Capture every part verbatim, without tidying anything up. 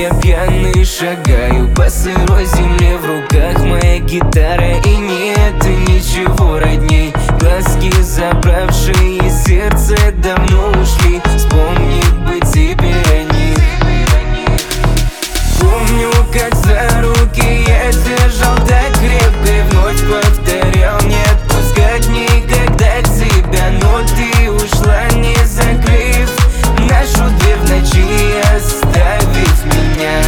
я пьяный шагаю по сырой земле, в руках моя гитара, и нет ничего родней. Глазки забравшие сердце давно ушли, вспомнить бы теперь о них. Помню, как за руки я держал так крепко и вновь повторял: не отпускать никогда тебя. Но ты ушла, не закрыв нашу дверь в ночи, оставив меня.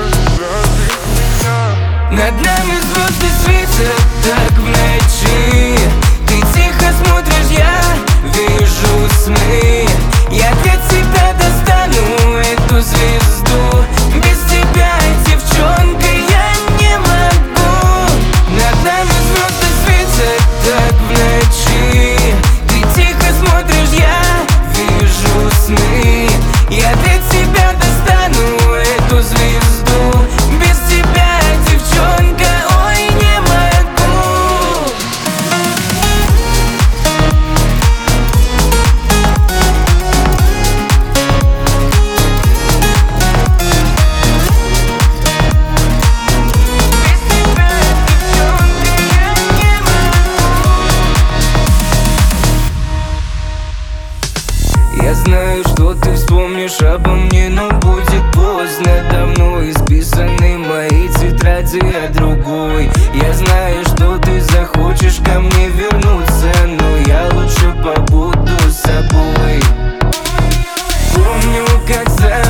Над нами звезды светят так в ночи, ты тихо смотришь, я вижу сны. Я для тебя достану эту звезду, без тебя, девчонка, я не могу. Над нами звезды светят так в ночи, ты тихо смотришь, я вижу сны. Я для тебя достану эту звезду, без тебя, девчонка, ой, не могу. Я знаю, что ты вспомнишь обо мне, но будет поздно. Давно исписаны мои тетради о другой. Я знаю, что ты захочешь ко мне вернуться, но я лучше побуду с собой. Помню, как за